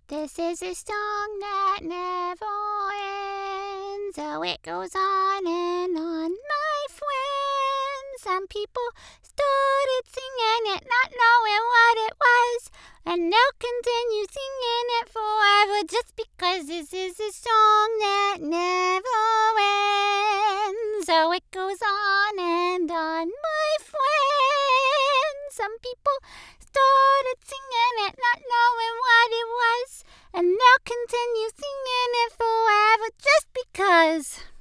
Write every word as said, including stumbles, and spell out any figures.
This is a song that never ends. Oh, it goes on and on, my friend. Some people started singing it, not knowing what it was, and they'll continue singing it forever just because this is a song that never ends. Oh, it goes on and on, my friend. Some people started singing it, not knowing what it was, and they'll continue singing it forever just because.